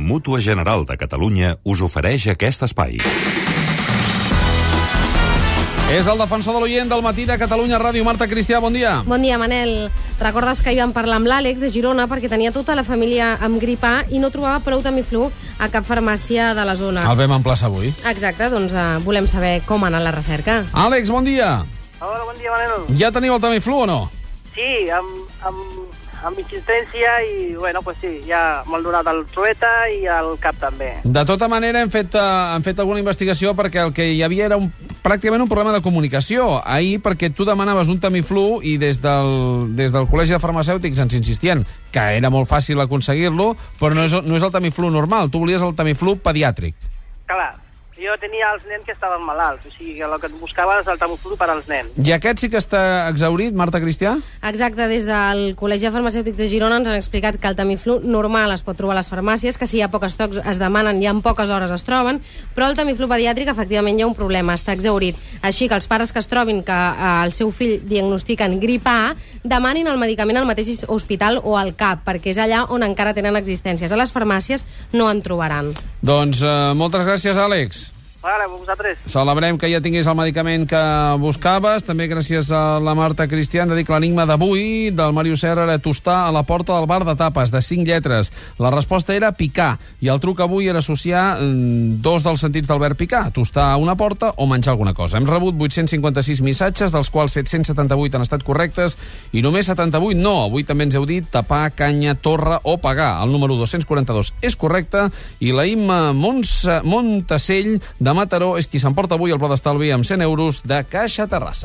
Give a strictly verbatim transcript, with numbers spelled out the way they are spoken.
Mútua General de Catalunya us ofereix aquest espai. És el defensor de l'oient del matí de Catalunya Ràdio. Marta Cristià, bon dia. Bon dia, Manel. Recordes que hi vam parlar amb l'Àlex de Girona perquè tenia tota la família amb grip A i no trobava prou Tamiflu a cap farmàcia de la zona. El vam emplaçar avui. Exacte, doncs uh, volem saber com ha anat la recerca. Àlex, bon dia. Hola, bon dia, Manel. Ja teniu el Tamiflu o no? Sí, amb, amb, amb insistència i, bueno, pues sí, ja m'han donat el trueta i el cap també. De tota manera, hem fet, uh, hem fet alguna investigació perquè el que hi havia era un, pràcticament un problema de comunicació. Ahir, perquè tu demanaves un Tamiflu i des del, des del Col·legi de Farmacèutics ens insistien que era molt fàcil aconseguir-lo, però no és, no és el Tamiflu normal. Tu volies el Tamiflu pediàtric. Clar, jo tenia els nens que estaven malalts, o sigui que el que buscava és el Tamiflu per als nens. I aquest sí que està exhaurit, Marta Cristià? Exacte, des del Col·legi Farmacèutic de Girona ens han explicat que el Tamiflu normal es pot trobar a les farmàcies, que si hi ha pocs estocs es demanen i en poques hores es troben, però el Tamiflu pediàtric efectivament hi ha un problema, està exhaurit. Així que els pares que es trobin que eh, el seu fill diagnostiquen grip A, demanin el medicament al mateix hospital o al C A P, perquè és allà on encara tenen existències. A les farmàcies no en trobaran. Doncs eh, moltes gràcies, Àlex. Vale, vosaltres. Celebrem que ja tinguis el medicament que buscaves. També gràcies a la Marta Cristià. Hem de dir que l'enigma d'avui del Màrius Serra era tostar a la porta del bar de tapes, de cinc lletres. La resposta era picar, i el truc avui era associar mm, dos dels sentits del verb picar, tostar una porta o menjar alguna cosa. Hem rebut vuit-cents cinquanta-sis missatges, dels quals set-cents setanta-vuit han estat correctes, i només setanta-vuit no. Avui també ens heu dit tapar, canya, torre o pagar. El número dos-cents quaranta-dos és correcte, i la Imma Montse, Montasell de Mataró és qui s'emporta avui el pla d'estalvi amb cent euros de Caixa Terrassa.